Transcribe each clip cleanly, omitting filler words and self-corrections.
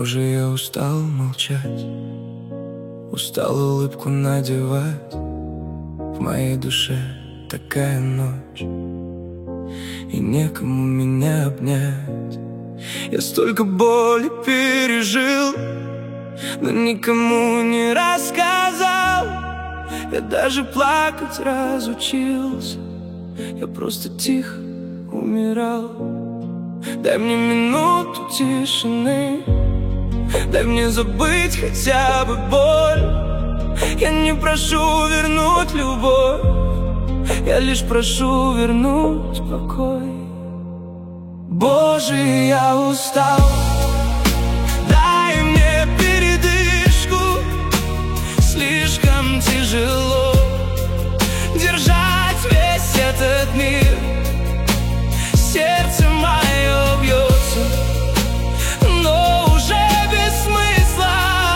Боже, я устал молчать, устал улыбку надевать. В моей душе такая ночь, и некому меня обнять. Я столько боли пережил, но никому не рассказал. Я даже плакать разучился, я просто тихо умирал. Дай мне минуту тишины, дай мне забыть хотя бы боль. Я не прошу вернуть любовь, я лишь прошу вернуть покой. Боже, я устал, дай мне передышку. Слишком тяжело держать весь этот мир. Сердце мое бьется, но уже без смысла.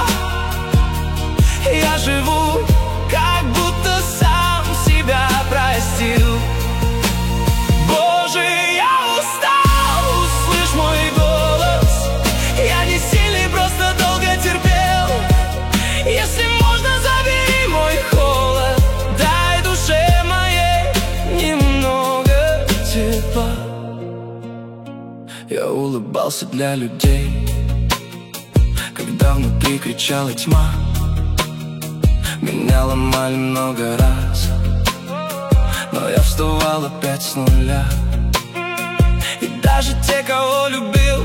Я живу, как будто сам себя простил. Боже, я устал, услышь мой голос. Я не сильный, просто долго терпел. Если можно, забери мой холод, дай душе моей немного тепла. Я улыбался для людей, когда внутри кричала тьма. Меня ломали много раз, но я вставал опять с нуля. И даже те, кого любил,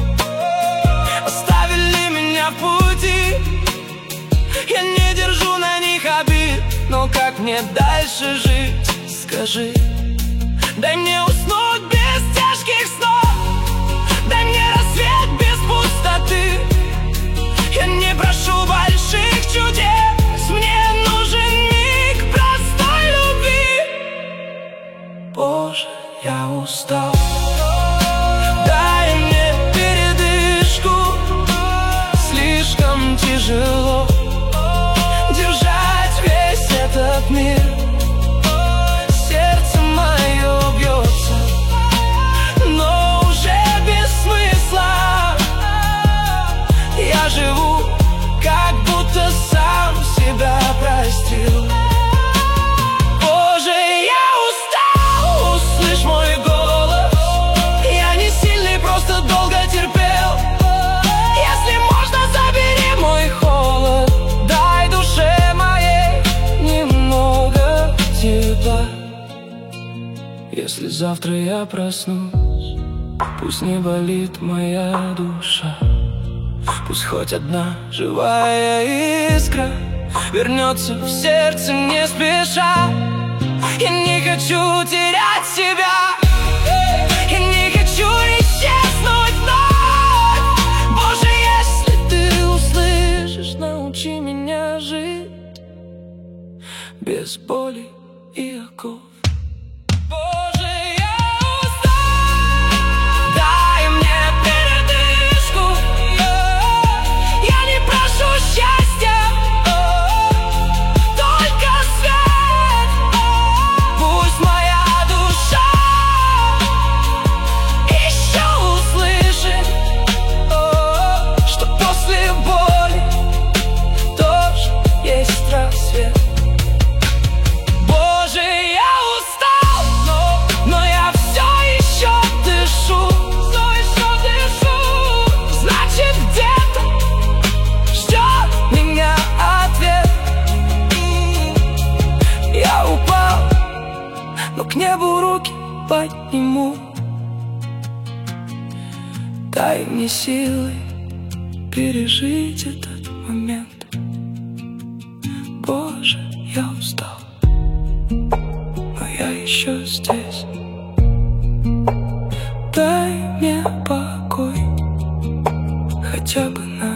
оставили меня в пути. Я не держу на них обид, но как мне дальше жить, скажи? Дай мне уснуть без тяжких снов, дай мне рассвет без пустоты. Я не прошу больших чудес, мне нужен миг простой любви. Боже, я устал, дай мне передышку. Слишком тяжело держать весь этот мир. Сердце мое бьется, но уже без смысла. Я живу, как будто сам себя простил. Боже, я устал, услышь мой голос. Я не сильный, просто долго терпел. Если можно, забери мой холод, дай душе моей немного тепла. Если завтра я проснусь, пусть не болит моя душа. Пусть хоть одна живая искра вернется в сердце не спеша. Я не хочу терять себя, я не хочу исчезнуть вновь. Боже, если ты услышишь, научи меня жить без боли и оков. Боже, я устал, дай мне передышку. Я не прошу счастья, только свет. Пусть моя душа еще услышит, что после боли тоже есть рассвет. Боже, я устал, но я все еще дышу. Значит, где-то ждет меня ответ. Я упал, но к небу руки подниму. Дай мне силы пережить этот момент. Боже, я устал, но я еще здесь. Дай мне покой хотя бы на